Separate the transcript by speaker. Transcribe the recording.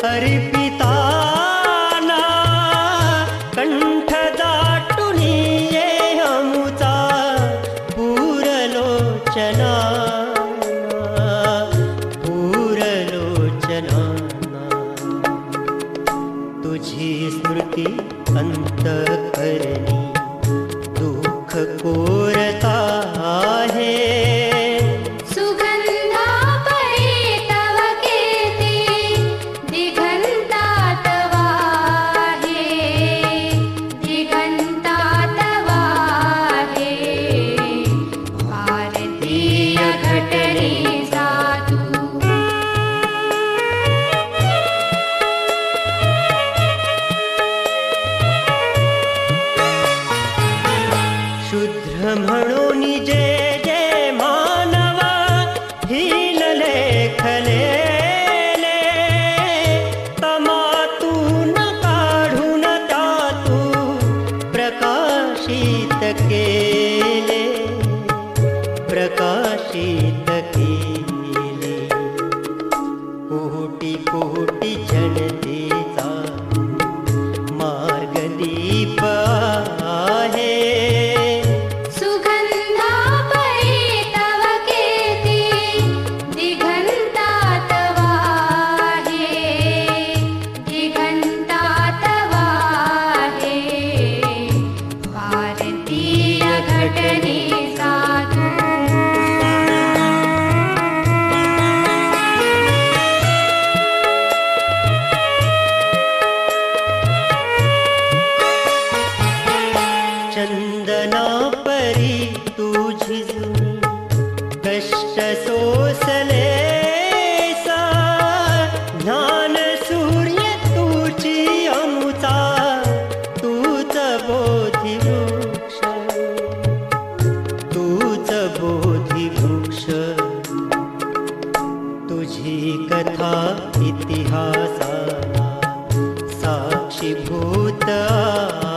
Speaker 1: अर्पिताना कंठ दाटुनी ये अमुचा पूरलोचना तुझी स्मृती अंतःकरणी दुःख कोरता आहे
Speaker 2: सुगंधा परी तव कीर्ती दिगंतात वाहे दिगंतात वाहे भारतीय घटने साधू
Speaker 1: शुद्र म्हणून जे जे मानवा हीन लेखलेले तमातून काढून त्यातू प्रकाशित केले प्रकाशित केले कोटी कोटी जनतेचा मार्गदीप आहे
Speaker 2: सुगंधा परी तव कीर्ती दिगंतात वाहे दिगंतात वाहे भारतीय घटने साधू
Speaker 1: चंदना परी तुझी जुनी कष्ट सोसले सा ज्ञान सूर्य तुझी अमुचा तूच बोधी वृक्ष तूच बोधी वृक्ष तुझी कथा इतिहासाला साक्षीभूत